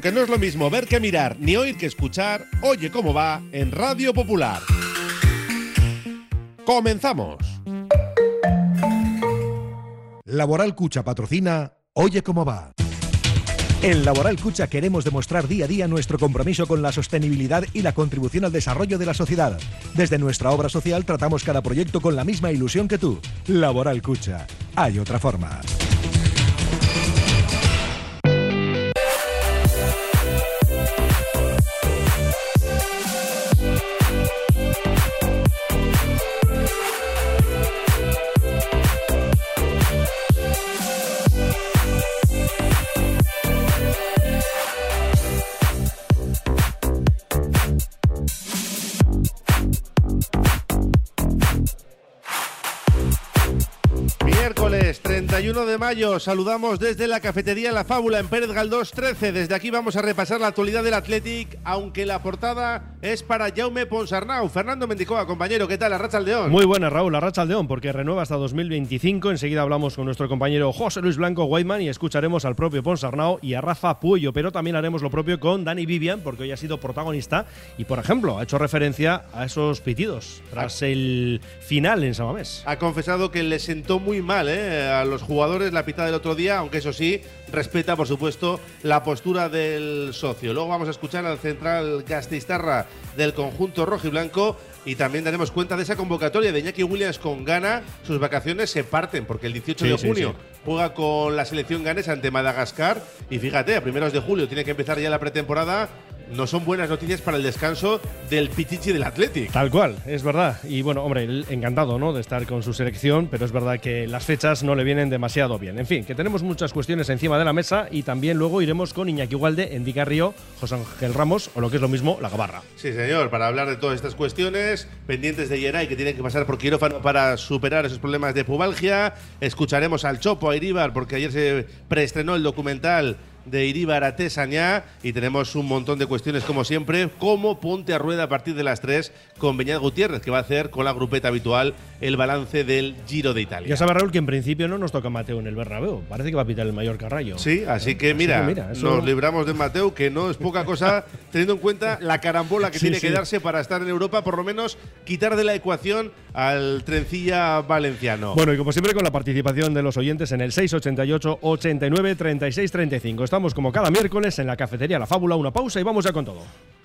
porque no es lo mismo ver que mirar, ni oír que escuchar. Oye cómo va en Radio Popular. ¡Comenzamos! Laboral Cucha patrocina Oye cómo va. En Laboral Cucha queremos demostrar día a día nuestro compromiso con la sostenibilidad y la contribución al desarrollo de la sociedad. Desde nuestra obra social tratamos cada proyecto con la misma ilusión que tú. Laboral Cucha. Hay otra forma. Miércoles 31 de mayo, saludamos desde la cafetería La Fábula en Pérez Galdós 13. Desde aquí vamos a repasar la actualidad del Athletic, aunque la portada es para Jaume Ponsarnau. Fernando Mendicoa, compañero, ¿qué tal? Arratsaldeón. Muy buena, Raúl, Arratsaldeón, porque renueva hasta 2025. Enseguida hablamos con nuestro compañero José Luis Blanco Guayman y escucharemos al propio Ponsarnau y a Rafa Puello, pero también haremos lo propio con Dani Vivian, porque hoy ha sido protagonista y, por ejemplo, ha hecho referencia a esos pitidos tras el final en San Mamés. Ha confesado que le sentó muy mal a los jugadores la pitada del otro día, aunque eso sí, respeta, por supuesto, la postura del socio. Luego vamos a escuchar al central gasteiztarra del conjunto rojiblanco y también daremos cuenta de esa convocatoria de Iñaki Williams con Ghana. Sus vacaciones se parten porque el 18 de junio juega con la selección ganesa ante Madagascar y fíjate, a primeros de julio tiene que empezar ya la pretemporada. No son buenas noticias para el descanso del Pichichi del Athletic. Tal cual, es verdad. Y bueno, hombre, él encantado, ¿no?, de estar con su selección, pero es verdad que las fechas no le vienen demasiado bien. En fin, que tenemos muchas cuestiones encima de la mesa y también luego iremos con Iñaki Ugalde, Endica Río, José Ángel Ramos o lo que es lo mismo, La Gabarra. Sí, señor, para hablar de todas estas cuestiones, pendientes de Yeray, que tiene que pasar por quirófano para superar esos problemas de pubalgia. Escucharemos al Chopo, a Iríbar, porque ayer se preestrenó el documental de Iríbar a Tesañá y tenemos un montón de cuestiones como siempre, como Ponte a Rueda a partir de las 3 con Beñat Gutiérrez, que va a hacer con la grupeta habitual el balance del Giro de Italia. Ya sabe, Raúl, que en principio no nos toca Mateo en el Bernabéu, parece que va a pitar el Mallorca Rayo. Sí, así que mira, nos libramos de Mateo, que no es poca cosa teniendo en cuenta la carambola que tiene que darse para estar en Europa, por lo menos quitar de la ecuación al trencilla valenciano. Bueno, y como siempre con la participación de los oyentes en el 688 89 36 35. Estamos como cada miércoles en la cafetería La Fábula, una pausa y vamos ya con todo.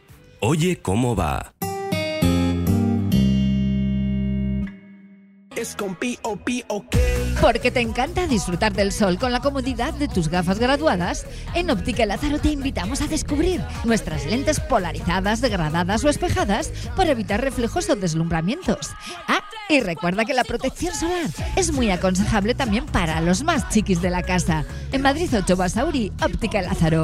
Oye cómo va. Es con P.O.P. OK. Porque te encanta disfrutar del sol con la comodidad de tus gafas graduadas, en Óptica Lázaro te invitamos a descubrir nuestras lentes polarizadas, degradadas o espejadas para evitar reflejos o deslumbramientos. Ah, y recuerda que la protección solar es muy aconsejable también para los más chiquis de la casa. En Madrid 8 Basauri, Óptica Lázaro.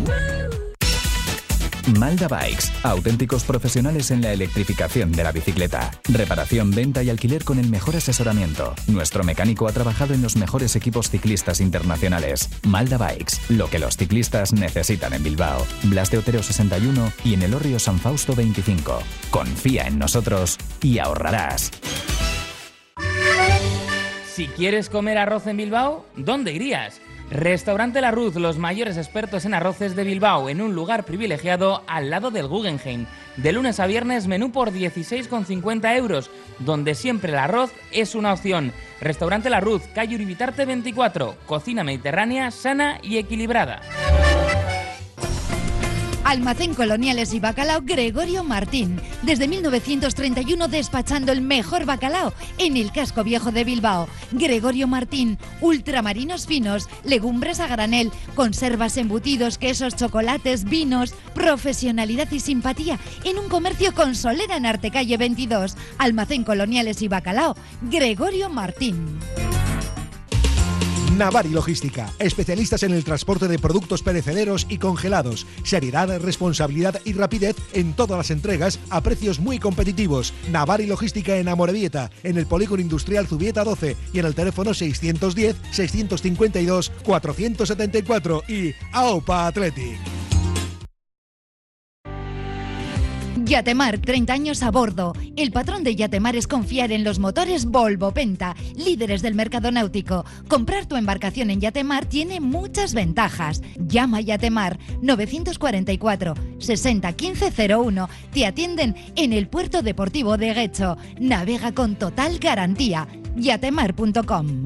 Malda Bikes, auténticos profesionales en la electrificación de la bicicleta. Reparación, venta y alquiler con el mejor asesoramiento. Nuestro mecánico ha trabajado en los mejores equipos ciclistas internacionales. Malda Bikes, lo que los ciclistas necesitan en Bilbao. Blas de Otero 61 y en Elorrio San Fausto 25. Confía en nosotros y ahorrarás. Si quieres comer arroz en Bilbao, ¿dónde irías? Restaurante La Ruz, los mayores expertos en arroces de Bilbao, en un lugar privilegiado al lado del Guggenheim. De lunes a viernes, menú por 16,50 €, donde siempre el arroz es una opción. Restaurante La Ruz, calle Uribitarte 24, cocina mediterránea, sana y equilibrada. Almacén Coloniales y Bacalao Gregorio Martín. Desde 1931 despachando el mejor bacalao en el casco viejo de Bilbao. Gregorio Martín, ultramarinos finos, legumbres a granel, conservas, embutidos, quesos, chocolates, vinos, profesionalidad y simpatía en un comercio con solera en Artecalle 22. Almacén Coloniales y Bacalao Gregorio Martín. Navari Logística, especialistas en el transporte de productos perecederos y congelados. Seriedad, responsabilidad y rapidez en todas las entregas a precios muy competitivos. Navari Logística en Amorebieta, en el Polígono Industrial Zubieta 12 y en el teléfono 610-652-474 y AOPA Athletic. Yatemar, 30 años a bordo. El patrón de Yatemar es confiar en los motores Volvo Penta, líderes del mercado náutico. Comprar tu embarcación en Yatemar tiene muchas ventajas. Llama a Yatemar 944 60 15 01. Te atienden en el puerto deportivo de Guecho. Navega con total garantía. Yatemar.com.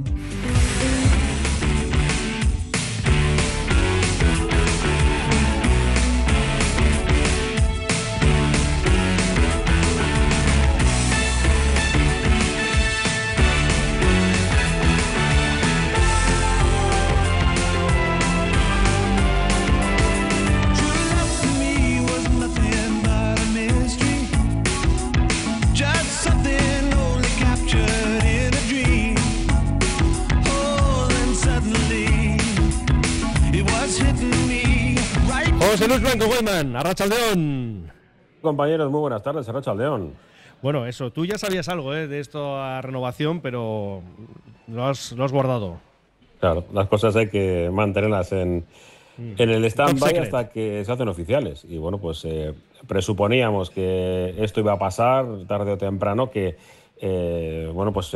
José Luis Blanco, Weidman, Arratsaldeon. Compañeros, muy buenas tardes, Arratsaldeon. Bueno, eso, tú ya sabías algo de esto a renovación, pero lo has guardado. Claro, las cosas hay que mantenerlas en el stand-by hasta que se hacen oficiales. Y bueno, pues presuponíamos que esto iba a pasar tarde o temprano, que bueno, pues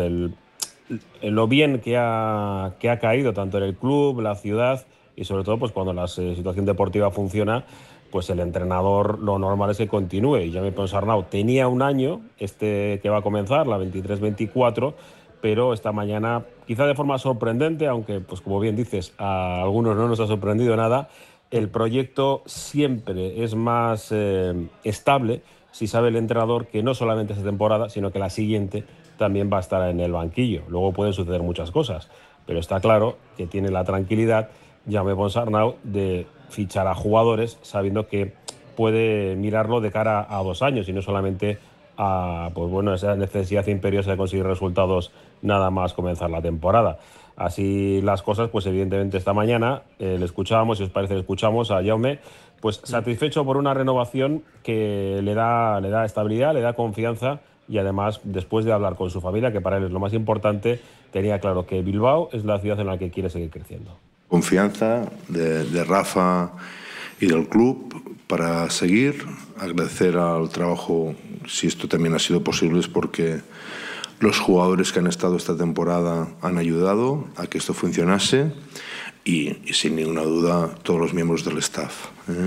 lo bien que ha caído tanto en el club, la ciudad y sobre todo pues cuando la situación deportiva funciona, pues el entrenador lo normal es que continúe. Y Jaume Ponsarnau tenía un año, que va a comenzar, la 23-24, pero esta mañana, quizá de forma sorprendente, aunque pues como bien dices, a algunos no nos ha sorprendido nada, el proyecto siempre es más estable si sabe el entrenador que no solamente esta temporada, sino que la siguiente también va a estar en el banquillo. Luego pueden suceder muchas cosas, pero está claro que tiene la tranquilidad Jaume Ponsarnau de fichar a jugadores sabiendo que puede mirarlo de cara a 2 años y no solamente a pues bueno, esa necesidad imperiosa de conseguir resultados nada más comenzar la temporada. Así las cosas, pues evidentemente esta mañana le escuchábamos, si os parece le escuchamos a Jaume, pues satisfecho por una renovación que le da estabilidad, le da confianza y además después de hablar con su familia, que para él es lo más importante, tenía claro que Bilbao es la ciudad en la que quiere seguir creciendo. Confianza de Rafa y del club para seguir, agradecer al trabajo, si esto también ha sido posible es porque los jugadores que han estado esta temporada han ayudado a que esto funcionase y sin ninguna duda todos los miembros del staff.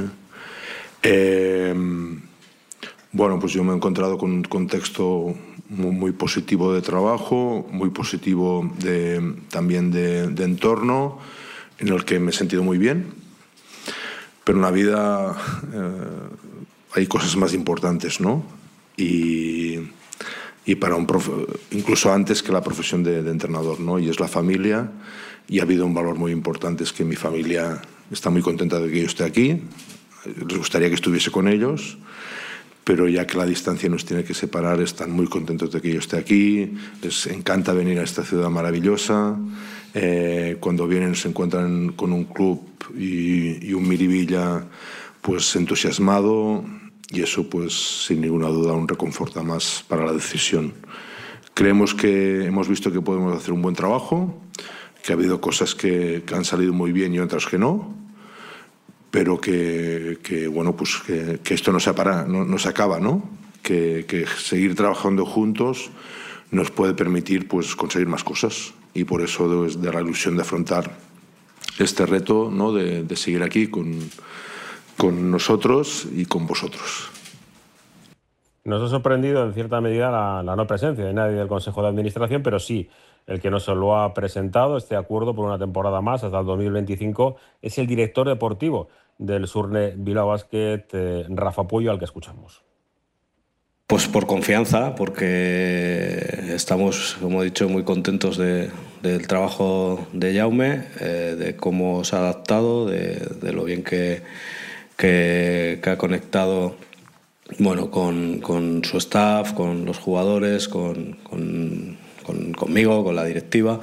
Bueno, pues yo me he encontrado con un contexto muy positivo de trabajo, muy positivo también de entorno, en el que me he sentido muy bien, pero en la vida hay cosas más importantes, ¿no? Y para un incluso antes que la profesión de entrenador, ¿no? Y es la familia, y ha habido un valor muy importante, es que mi familia está muy contenta de que yo esté aquí, les gustaría que estuviese con ellos, pero ya que la distancia nos tiene que separar, están muy contentos de que yo esté aquí, les encanta venir a esta ciudad maravillosa. Cuando vienen se encuentran con un club y un Miribilla pues entusiasmado, y eso pues sin ninguna duda un reconforta más para la decisión. Creemos que hemos visto que podemos hacer un buen trabajo, que ha habido cosas que han salido muy bien y otras que no, pero que bueno, pues que esto no se acaba, ¿no? Que seguir trabajando juntos nos puede permitir pues conseguir más cosas, y por eso de la ilusión de afrontar este reto, ¿no? de seguir aquí con nosotros y con vosotros. Nos ha sorprendido en cierta medida la no presencia de nadie del Consejo de Administración, pero sí, el que nos lo ha presentado, este acuerdo por una temporada más hasta el 2025, es el director deportivo del Surne Bilbao Basket, Rafa Puello, al que escuchamos. Pues por confianza, porque estamos, como he dicho, muy contentos del trabajo de Jaume, de cómo se ha adaptado, de lo bien que ha conectado, bueno, con su staff, con los jugadores, conmigo, con la directiva,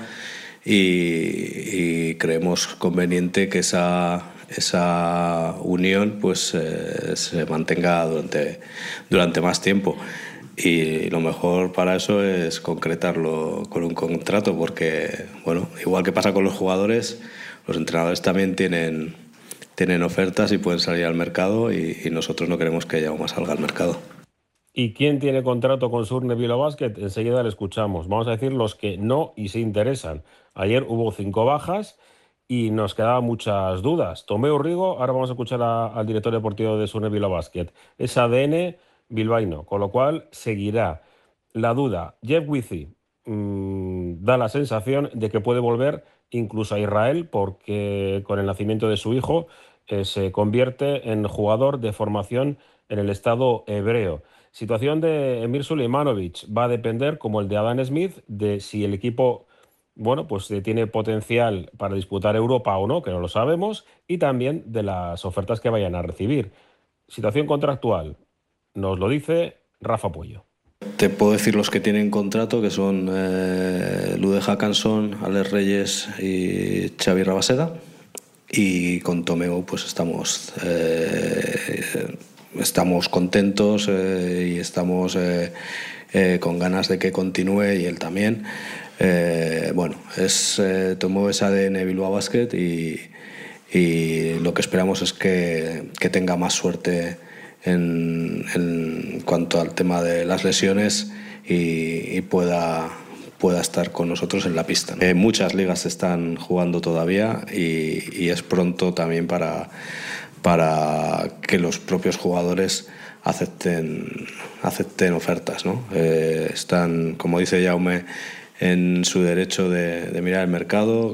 y creemos conveniente que esa unión pues se mantenga durante más tiempo, y lo mejor para eso es concretarlo con un contrato, porque bueno, igual que pasa con los jugadores, los entrenadores también tienen ofertas y pueden salir al mercado, y nosotros no queremos que Jaume salga al mercado. ¿Y quién tiene contrato con Surne Bilbao Basket? Enseguida le escuchamos. Vamos a decir los que no y se interesan. Ayer hubo 5 bajas y nos quedaban muchas dudas. Tomeu Rigo, ahora vamos a escuchar al director deportivo de Surne Bilbao Basket. Es ADN bilbaíno, con lo cual seguirá. La duda, Jeff Wizzy da la sensación de que puede volver incluso a Israel, porque con el nacimiento de su hijo se convierte en jugador de formación en el Estado hebreo. Situación de Emir Suleimanovic va a depender, como el de Adam Smith, de si el equipo pues tiene potencial para disputar Europa o no, que no lo sabemos, y también de las ofertas que vayan a recibir. Situación contractual, nos lo dice Rafa Puello. Te puedo decir los que tienen contrato, que son Lude Hackanson, Alex Reyes y Xavi Rabaseda. Y con Tomeu pues estamos contentos y estamos con ganas de que continúe, y él también. Tomeu es ADN Bilbao Basket y lo que esperamos es que tenga más suerte en cuanto al tema de las lesiones y pueda estar con nosotros en la pista, ¿no? Muchas ligas se están jugando todavía y es pronto también para que los propios jugadores acepten ofertas, ¿no? Están, como dice Jaume, en su derecho de mirar el mercado.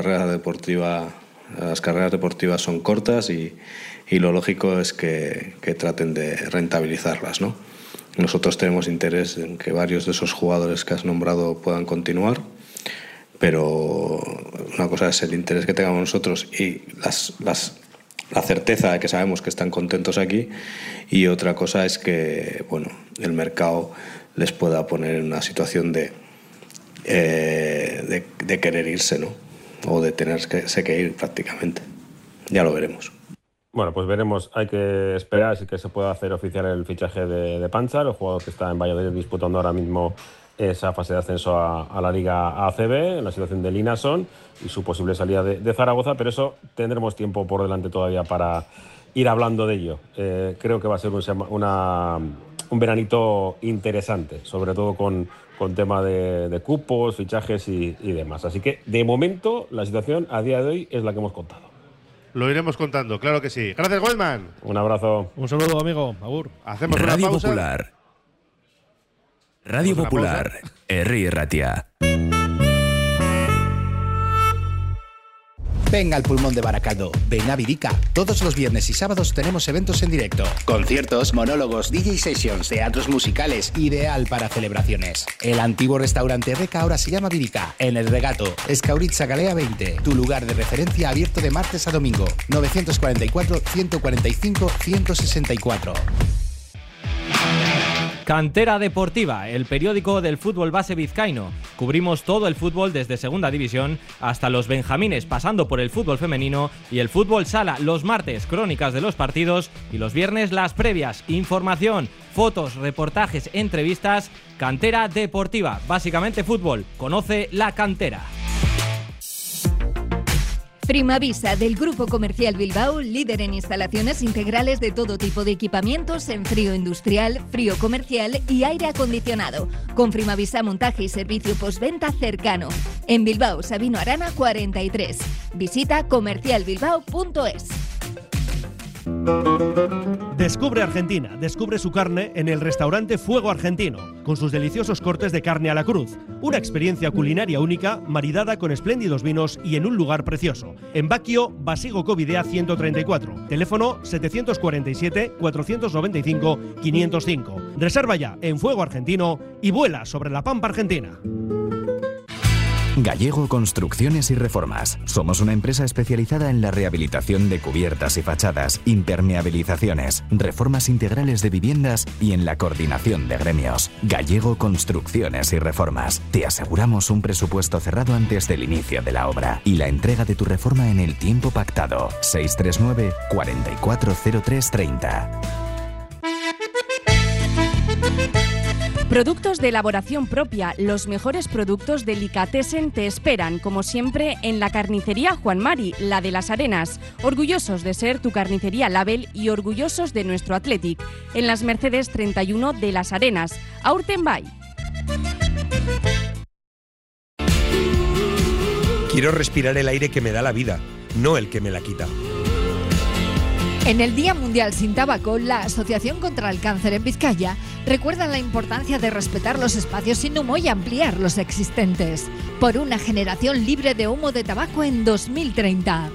Las carreras deportivas son cortas y lo lógico es que traten de rentabilizarlas, ¿no? Nosotros tenemos interés en que varios de esos jugadores que has nombrado puedan continuar, pero una cosa es el interés que tengamos nosotros y la certeza de que sabemos que están contentos aquí, y otra cosa es que el mercado les pueda poner en una situación de querer irse, ¿no? O de tenerse que ir prácticamente. Ya lo veremos. Bueno, pues veremos. Hay que esperar si que se pueda hacer oficial el fichaje de Panchar, el jugador que está en Valladolid disputando ahora mismo esa fase de ascenso a la Liga ACB, en la situación de Linason y su posible salida de Zaragoza, pero eso tendremos tiempo por delante todavía para ir hablando de ello. Creo que va a ser un veranito interesante, sobre todo con tema de cupos, fichajes y demás. Así que, de momento, la situación a día de hoy es la que hemos contado. Lo iremos contando, claro que sí. Gracias, Weidman. Un abrazo. Un saludo, amigo. Agur. Hacemos Radio una pausa. Popular. Radio Popular. Herri Ratia. Ven al Pulmón de Baracaldo, ven a Virica. Todos los viernes y sábados tenemos eventos en directo. Conciertos, monólogos, DJ sessions, teatros musicales, ideal para celebraciones. El antiguo restaurante Reca ahora se llama Virica, en el Regato, Escauritza Galea 20. Tu lugar de referencia abierto de martes a domingo. 944-145-164. Cantera Deportiva, el periódico del fútbol base vizcaíno. Cubrimos todo el fútbol desde Segunda División hasta los benjamines, pasando por el fútbol femenino y el fútbol sala. Los martes, crónicas de los partidos, y los viernes, las previas. Información, fotos, reportajes, entrevistas. Cantera Deportiva, básicamente fútbol. Conoce la cantera. Primavisa, del Grupo Comercial Bilbao, líder en instalaciones integrales de todo tipo de equipamientos en frío industrial, frío comercial y aire acondicionado. Con Primavisa, montaje y servicio postventa cercano. En Bilbao, Sabino Arana 43. Visita comercialbilbao.es. Descubre Argentina, descubre su carne en el restaurante Fuego Argentino, con sus deliciosos cortes de carne a la cruz. Una experiencia culinaria única, maridada con espléndidos vinos y en un lugar precioso. En Baquio, Basigo Covidea 134, teléfono 747-495-505. Reserva ya en Fuego Argentino y vuela sobre la pampa argentina. Gallego Construcciones y Reformas. Somos una empresa especializada en la rehabilitación de cubiertas y fachadas, impermeabilizaciones, reformas integrales de viviendas y en la coordinación de gremios. Gallego Construcciones y Reformas. Te aseguramos un presupuesto cerrado antes del inicio de la obra y la entrega de tu reforma en el tiempo pactado. 639 440330. Productos de elaboración propia, los mejores productos delicatessen te esperan, como siempre, en la carnicería Juan Mari, la de Las Arenas. Orgullosos de ser tu carnicería Label y orgullosos de nuestro Athletic. En las Mercedes 31 de Las Arenas. Aurtenbay. Quiero respirar el aire que me da la vida, no el que me la quita. En el Día Mundial sin Tabaco, la Asociación contra el Cáncer en Vizcaya recuerda la importancia de respetar los espacios sin humo y ampliar los existentes. Por una generación libre de humo de tabaco en 2030.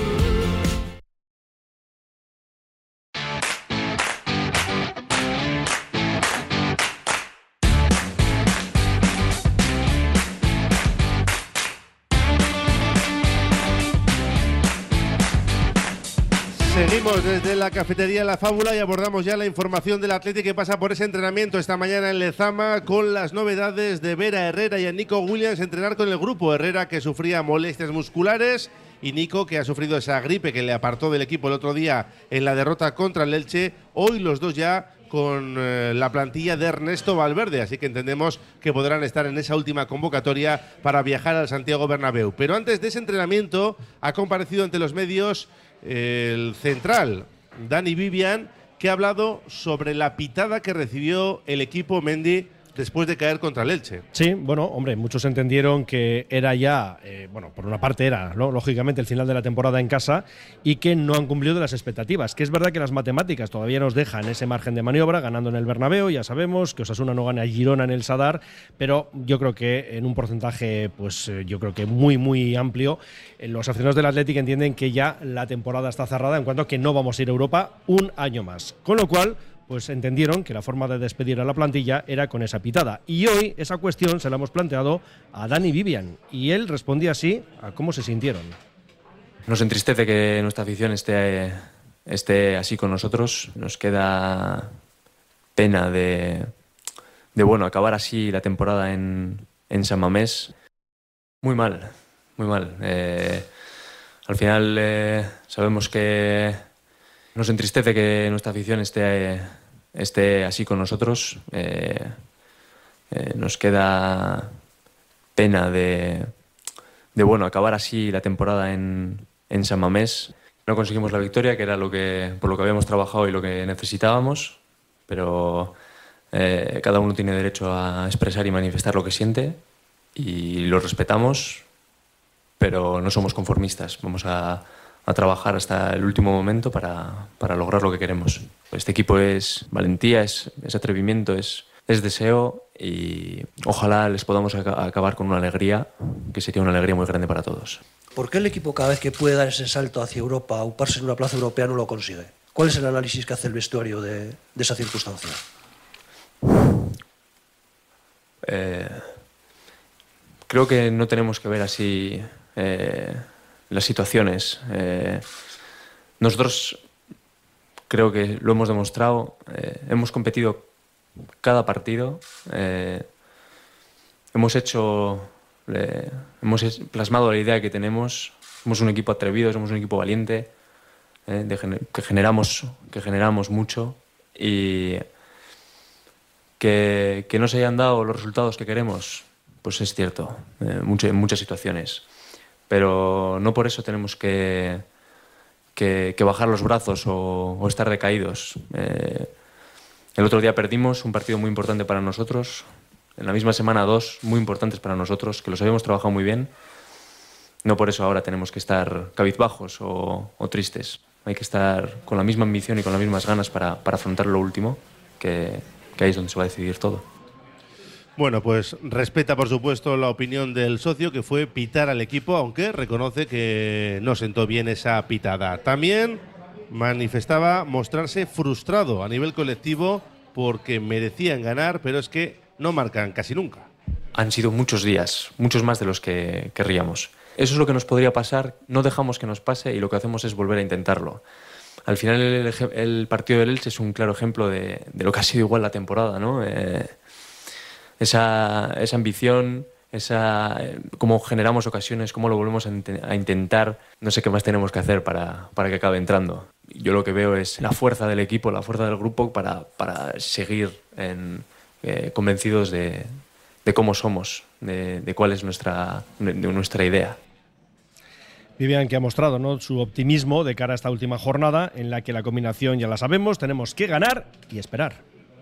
Seguimos desde la cafetería La Fábula y abordamos ya la información del Athletic que pasa por ese entrenamiento esta mañana en Lezama, con las novedades de ver a Herrera y a Nico Williams entrenar con el grupo. Herrera, que sufría molestias musculares, y Nico, que ha sufrido esa gripe que le apartó del equipo el otro día en la derrota contra el Elche. Hoy los dos ya con la plantilla de Ernesto Valverde, así que entendemos que podrán estar en esa última convocatoria para viajar al Santiago Bernabéu. Pero antes de ese entrenamiento ha comparecido ante los medios el central, Dani Vivian, que ha hablado sobre la pitada que recibió el equipo Mendy después de caer contra el Elche. Sí, bueno, hombre, muchos entendieron que era ya, bueno, por una parte era, ¿no?, lógicamente, el final de la temporada en casa y que no han cumplido de las expectativas. Que es verdad que las matemáticas todavía nos dejan ese margen de maniobra, ganando en el Bernabéu, ya sabemos que Osasuna no gana a Girona en el Sadar, pero yo creo que en un porcentaje, pues yo creo que muy, muy amplio, los aficionados del Athletic entienden que ya la temporada está cerrada en cuanto a que no vamos a ir a Europa un año más. Con lo cual, pues entendieron que la forma de despedir a la plantilla era con esa pitada. Y hoy esa cuestión se la hemos planteado a Dani Vivian y él respondía así a cómo se sintieron. Nos entristece que nuestra afición esté así con nosotros. Nos queda pena de bueno, acabar así la temporada en San Mamés. Muy mal, muy mal. Al final sabemos que nos entristece que nuestra afición esté así con nosotros. Nos queda pena de bueno, acabar así la temporada en San Mamés. No conseguimos la victoria, que era por lo que habíamos trabajado y lo que necesitábamos, pero cada uno tiene derecho a expresar y manifestar lo que siente y lo respetamos, pero no somos conformistas. Vamos a trabajar hasta el último momento para lograr lo que queremos. Este equipo es valentía, es atrevimiento, es deseo, y ojalá les podamos acabar con una alegría, que sería una alegría muy grande para todos. ¿Por qué el equipo, cada vez que puede dar ese salto hacia Europa, auparse en una plaza europea, no lo consigue? ¿Cuál es el análisis que hace el vestuario de esa circunstancia? Creo que no tenemos que ver así las situaciones. Nosotros creo que lo hemos demostrado. Hemos competido cada partido. Hemos plasmado la idea que tenemos. Somos un equipo atrevido, somos un equipo valiente, que generamos mucho, y que no se hayan dado los resultados que queremos, pues es cierto, en muchas situaciones. Pero no por eso tenemos que bajar los brazos o estar decaídos. El otro día perdimos un partido muy importante para nosotros. En la misma semana, dos muy importantes para nosotros, que los habíamos trabajado muy bien. No por eso ahora tenemos que estar cabizbajos o tristes. Hay que estar con la misma ambición y con las mismas ganas para afrontar lo último, que ahí es donde se va a decidir todo. Bueno, pues respeta, por supuesto, la opinión del socio, que fue pitar al equipo, aunque reconoce que no sentó bien esa pitada. También manifestaba mostrarse frustrado a nivel colectivo porque merecían ganar, pero es que no marcan casi nunca. Han sido muchos días, muchos más de los que querríamos. Eso es lo que nos podría pasar, no dejamos que nos pase y lo que hacemos es volver a intentarlo. Al final el partido del Elche es un claro ejemplo de lo que ha sido igual la temporada, ¿no? Esa ambición, cómo generamos ocasiones, cómo lo volvemos a intentar. No sé qué más tenemos que hacer para que acabe entrando. Yo lo que veo es la fuerza del equipo, la fuerza del grupo para seguir en convencidos de cómo somos, de cuál es nuestra idea. Vivian, que ha mostrado, ¿no?, su optimismo de cara a esta última jornada, en la que la combinación ya la sabemos, tenemos que ganar y esperar.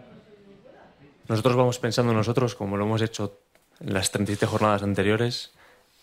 Nosotros vamos pensando en nosotros como lo hemos hecho en las 37 jornadas anteriores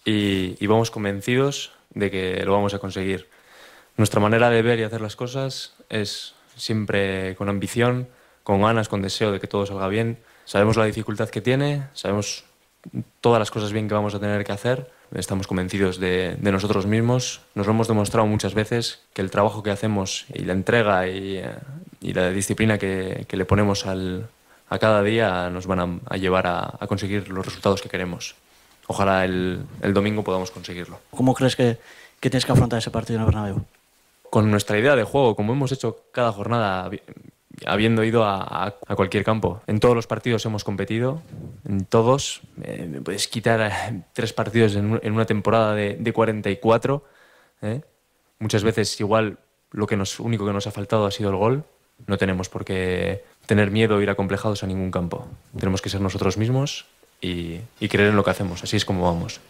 y vamos convencidos de que lo vamos a conseguir. Nuestra manera de ver y hacer las cosas es siempre con ambición, con ganas, con deseo de que todo salga bien. Sabemos la dificultad que tiene, sabemos todas las cosas bien que vamos a tener que hacer. Estamos convencidos de nosotros mismos. Nos lo hemos demostrado muchas veces, que el trabajo que hacemos y la entrega y la disciplina que le ponemos a cada día nos van a llevar a conseguir los resultados que queremos. Ojalá el domingo podamos conseguirlo. ¿Cómo crees que tienes que afrontar ese partido en el Bernabéu? Con nuestra idea de juego, como hemos hecho cada jornada, habiendo ido a cualquier campo. En todos los partidos hemos competido, en todos. Me puedes quitar 3 partidos en una temporada de 44. Muchas veces igual lo único que nos ha faltado ha sido el gol. No tenemos por qué tener miedo o ir acomplejados a ningún campo. Tenemos que ser nosotros mismos y creer en lo que hacemos. Así es como vamos.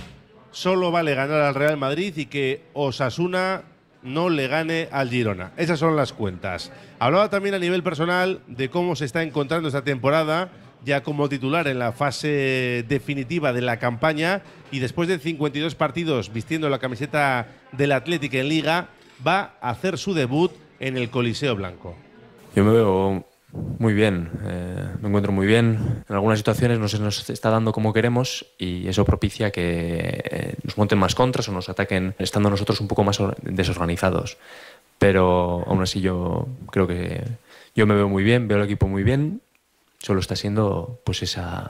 Solo vale ganar al Real Madrid y que Osasuna no le gane al Girona. Esas son las cuentas. Hablaba también a nivel personal de cómo se está encontrando esta temporada, ya como titular en la fase definitiva de la campaña, y después de 52 partidos vistiendo la camiseta del Athletic en Liga, va a hacer su debut en el Coliseo Blanco. Yo me veo muy bien, me encuentro muy bien. En algunas situaciones no se nos está dando como queremos y eso propicia que nos monten más contras o nos ataquen estando nosotros un poco más desorganizados. Pero aún así yo creo que yo me veo muy bien, veo al equipo muy bien. Solo está siendo pues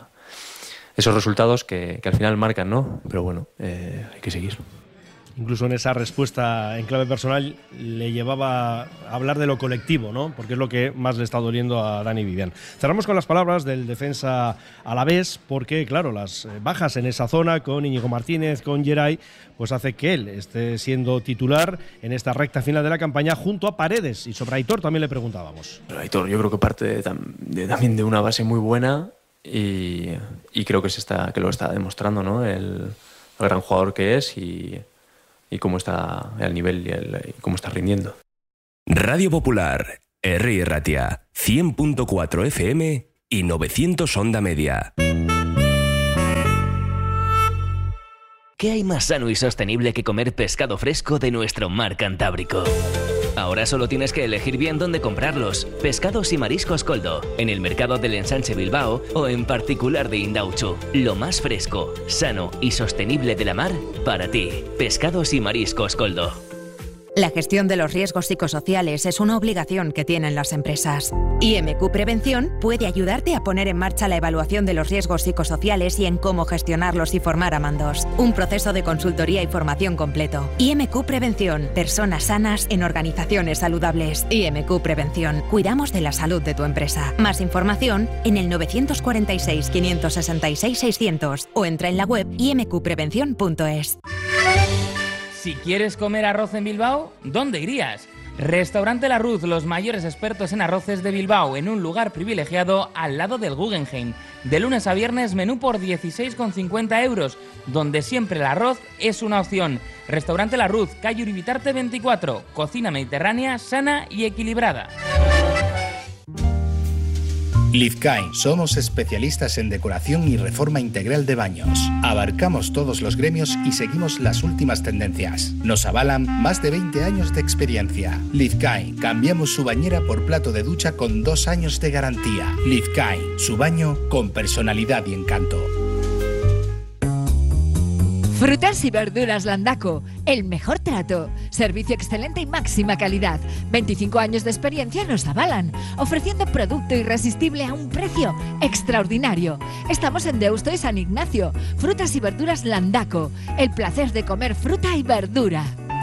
esos resultados que al final marcan, ¿no? Pero bueno, hay que seguir. Incluso en esa respuesta en clave personal le llevaba a hablar de lo colectivo, ¿no? Porque es lo que más le está doliendo a Dani Vivian. Cerramos con las palabras del defensa alavés, porque claro, las bajas en esa zona con Íñigo Martínez, con Geray, pues hace que él esté siendo titular en esta recta final de la campaña junto a Paredes. Y sobre Aitor también le preguntábamos. Aitor, yo creo que parte también de una base muy buena y creo que lo está demostrando, ¿no? El gran jugador que es y cómo está al nivel y cómo está rindiendo. Radio Popular, Herri Ratia, 100.4 FM y 900 onda media. ¿Qué hay más sano y sostenible que comer pescado fresco de nuestro mar Cantábrico? Ahora solo tienes que elegir bien dónde comprarlos. Pescados y Mariscos Coldo, en el mercado del Ensanche Bilbao o en particular de Indauchu. Lo más fresco, sano y sostenible de la mar para ti. Pescados y Mariscos Coldo. La gestión de los riesgos psicosociales es una obligación que tienen las empresas. IMQ Prevención puede ayudarte a poner en marcha la evaluación de los riesgos psicosociales y en cómo gestionarlos y formar a mandos. Un proceso de consultoría y formación completo. IMQ Prevención. Personas sanas en organizaciones saludables. IMQ Prevención. Cuidamos de la salud de tu empresa. Más información en el 946 566 600 o entra en la web imqprevención.es. Si quieres comer arroz en Bilbao, ¿dónde irías? Restaurante La Ruz, los mayores expertos en arroces de Bilbao, en un lugar privilegiado al lado del Guggenheim. De lunes a viernes, menú por 16,50 €, donde siempre el arroz es una opción. Restaurante La Ruz, calle Uribitarte 24, cocina mediterránea, sana y equilibrada. Lizkain, somos especialistas en decoración y reforma integral de baños. Abarcamos todos los gremios y seguimos las últimas tendencias. Nos avalan más de 20 años de experiencia. Lizkain, cambiamos su bañera por plato de ducha con 2 años de garantía. Lizkain, su baño con personalidad y encanto. Frutas y verduras Landaco, el mejor trato, servicio excelente y máxima calidad. 25 años de experiencia nos avalan, ofreciendo producto irresistible a un precio extraordinario. Estamos en Deusto y San Ignacio. Frutas y verduras Landaco, el placer de comer fruta y verdura.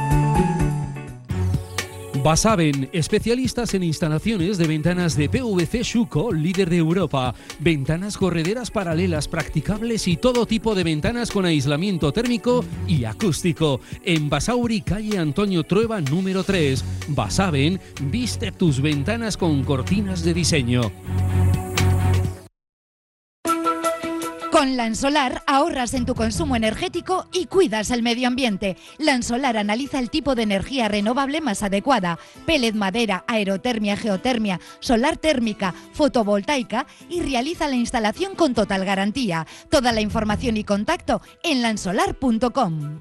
Basaben, especialistas en instalaciones de ventanas de PVC Schuco, líder de Europa. Ventanas correderas paralelas practicables y todo tipo de ventanas con aislamiento térmico y acústico. En Basauri, calle Antonio Trueba, número 3. Basaben, viste tus ventanas con cortinas de diseño. Con Lansolar ahorras en tu consumo energético y cuidas el medio ambiente. Lansolar analiza el tipo de energía renovable más adecuada: pellet, madera, aerotermia, geotermia, solar térmica, fotovoltaica, y realiza la instalación con total garantía. Toda la información y contacto en lansolar.com.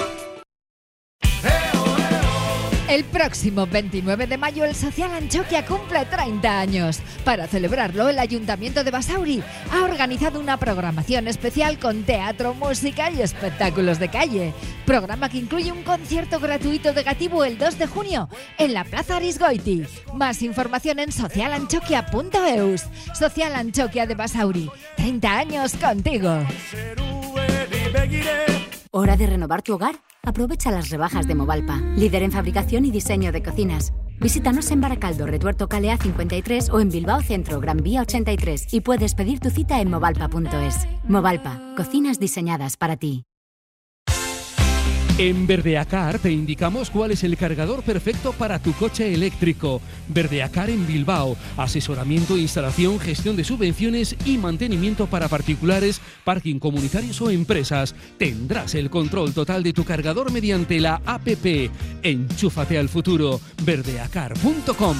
El próximo 29 de mayo el Social Antxokia cumple 30 años. Para celebrarlo, el Ayuntamiento de Basauri ha organizado una programación especial con teatro, música y espectáculos de calle. Programa que incluye un concierto gratuito de Gatibu el 2 de junio en la Plaza Arizgoiti. Más información en socialantxokia.eus. Social Antxokia de Basauri. 30 años contigo. ¿Hora de renovar tu hogar? Aprovecha las rebajas de Movalpa, líder en fabricación y diseño de cocinas. Visítanos en Baracaldo, Retuerto Calea 53 o en Bilbao Centro, Gran Vía 83 y puedes pedir tu cita en movalpa.es. Movalpa, cocinas diseñadas para ti. En Verdeacar te indicamos cuál es el cargador perfecto para tu coche eléctrico. Verdeacar en Bilbao. Asesoramiento, instalación, gestión de subvenciones y mantenimiento para particulares, parking comunitarios o empresas. Tendrás el control total de tu cargador mediante la APP. Enchúfate al futuro. Verdeacar.com.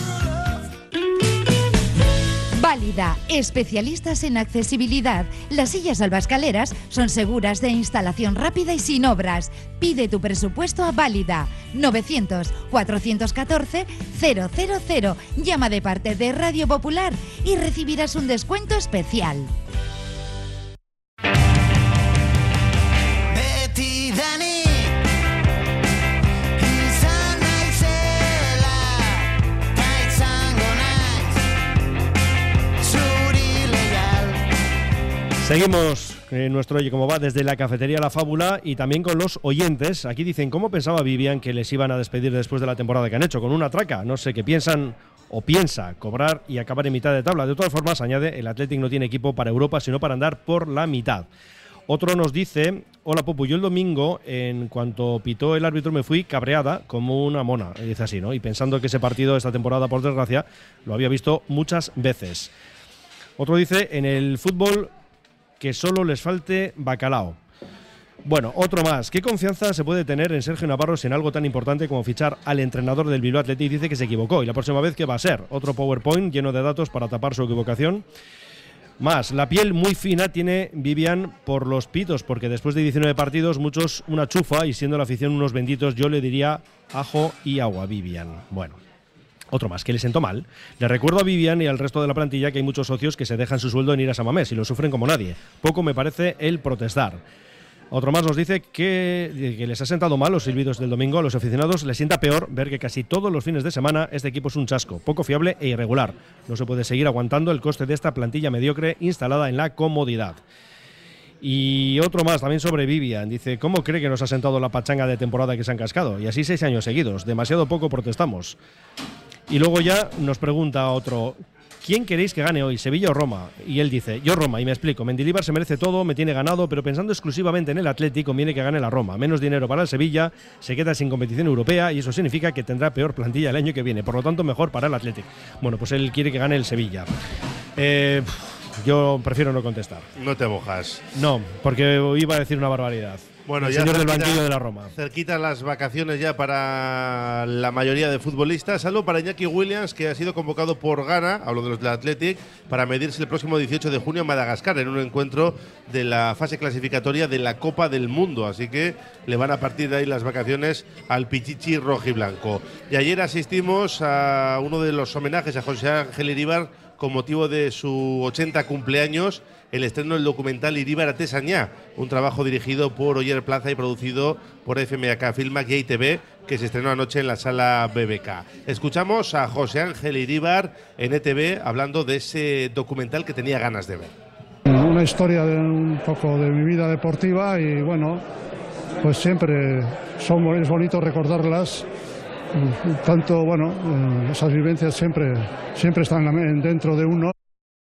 Válida, especialistas en accesibilidad. Las sillas albascaleras son seguras, de instalación rápida y sin obras. Pide tu presupuesto a Válida. 900-414-000. Llama de parte de Radio Popular y recibirás un descuento especial. Seguimos nuestro Oye Cómo Va desde la cafetería La Fábula y también con los oyentes. Aquí dicen, ¿cómo pensaba Vivian que les iban a despedir después de la temporada que han hecho? Con una traca. No sé qué piensan o piensa cobrar y acabar en mitad de tabla. De todas formas, añade, el Athletic no tiene equipo para Europa, sino para andar por la mitad. Otro nos dice, hola Popu, yo el domingo, en cuanto pitó el árbitro, me fui cabreada como una mona. Y dice así, ¿no? Y pensando que ese partido de esta temporada, por desgracia, lo había visto muchas veces. Otro dice, en el fútbol, que solo les falte bacalao. Bueno, otro más. ¿Qué confianza se puede tener en Sergio Navarros en algo tan importante como fichar al entrenador del Bilbao Athletic? Dice que se equivocó. ¿Y la próxima vez qué va a ser? Otro PowerPoint lleno de datos para tapar su equivocación. Más, la piel muy fina tiene Vivian por los pitos, porque después de 19 partidos, muchos una chufa, y siendo la afición unos benditos, yo le diría ajo y agua, Vivian. Bueno. Otro más, que le sentó mal. Le recuerdo a Vivian y al resto de la plantilla que hay muchos socios que se dejan su sueldo en ir a San Mamés y lo sufren como nadie. Poco me parece el protestar. Otro más nos dice que les ha sentado mal los silbidos del domingo. A los aficionados les sienta peor ver que casi todos los fines de semana este equipo es un chasco, poco fiable e irregular. No se puede seguir aguantando el coste de esta plantilla mediocre instalada en la comodidad. Y otro más, también sobre Vivian. Dice, ¿cómo cree que nos ha sentado la pachanga de temporada que se han cascado? Y así 6 años seguidos. Demasiado poco protestamos. Y luego ya nos pregunta otro, ¿quién queréis que gane hoy, Sevilla o Roma? Y él dice, yo Roma, y me explico, Mendilibar se merece todo, me tiene ganado, pero pensando exclusivamente en el Athletic conviene que gane la Roma. Menos dinero para el Sevilla, se queda sin competición europea y eso significa que tendrá peor plantilla el año que viene, por lo tanto mejor para el Athletic. Bueno, pues él quiere que gane el Sevilla. Yo prefiero no contestar. No te mojas. No, porque iba a decir una barbaridad. Bueno, el ya señor del banquillo de la Roma. Cerquita las vacaciones ya para la mayoría de futbolistas, salvo para Iñaki Williams, que ha sido convocado por Ghana, hablo de los del Athletic, para medirse el próximo 18 de junio en Madagascar, en un encuentro de la fase clasificatoria de la Copa del Mundo. Así que le van a partir de ahí las vacaciones al Pichichi rojiblanco. Y ayer asistimos a uno de los homenajes a José Ángel Iríbar con motivo de su 80 cumpleaños, el estreno del documental Iríbar Atesañá, un trabajo dirigido por Oyer Plaza y producido por FMK Filmak y ITV, que se estrenó anoche en la sala BBK. Escuchamos a José Ángel Iríbar en ETV hablando de ese documental que tenía ganas de ver. Una historia de un poco de mi vida deportiva y bueno, pues siempre es bonito recordarlas. Tanto, bueno, esas vivencias siempre están dentro de uno.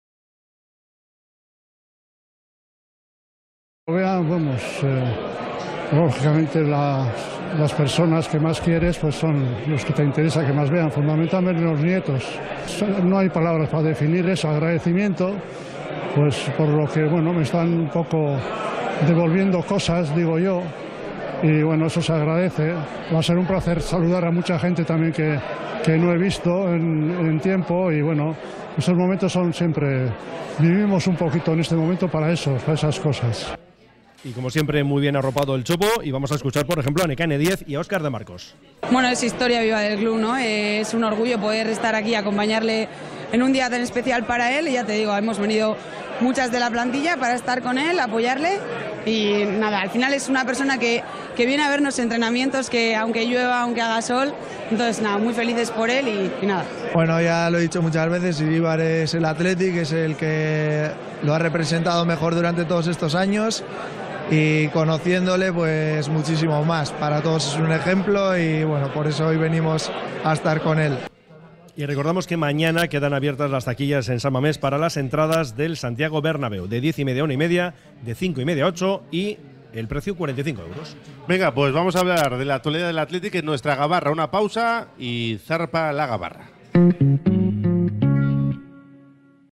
Vean, vamos, lógicamente las personas que más quieres pues son los que te interesa que más vean, fundamentalmente los nietos. No hay palabras para definir eso, agradecimiento pues por lo que, bueno, me están un poco devolviendo cosas, digo yo, y bueno, eso se agradece. Va a ser un placer saludar a mucha gente también que no he visto en tiempo, y bueno, esos momentos son siempre, vivimos un poquito en este momento para eso, para esas cosas. Y como siempre, muy bien arropado el Chopo, y vamos a escuchar, por ejemplo, a Nekane 10 y a Óscar de Marcos. Bueno, es historia viva del club, ¿no? Es un orgullo poder estar aquí, acompañarle en un día tan especial para él, y ya te digo, hemos venido muchas de la plantilla para estar con él, apoyarle, y nada, al final es una persona que viene a vernos entrenamientos, que aunque llueva, aunque haga sol, entonces nada, muy felices por él y nada. Bueno, ya lo he dicho muchas veces, Iríbar es el Athletic, es el que lo ha representado mejor durante todos estos años, y conociéndole pues muchísimo más. Para todos es un ejemplo, y bueno, por eso hoy venimos a estar con él. Y recordamos que mañana quedan abiertas las taquillas en San Mamés para las entradas del Santiago Bernabéu, de 10:30 a 1:30, de 5:30 a 8, y el precio 45 euros. Venga, pues vamos a hablar de la actualidad del Athletic en nuestra gabarra. Una pausa y zarpa la gabarra.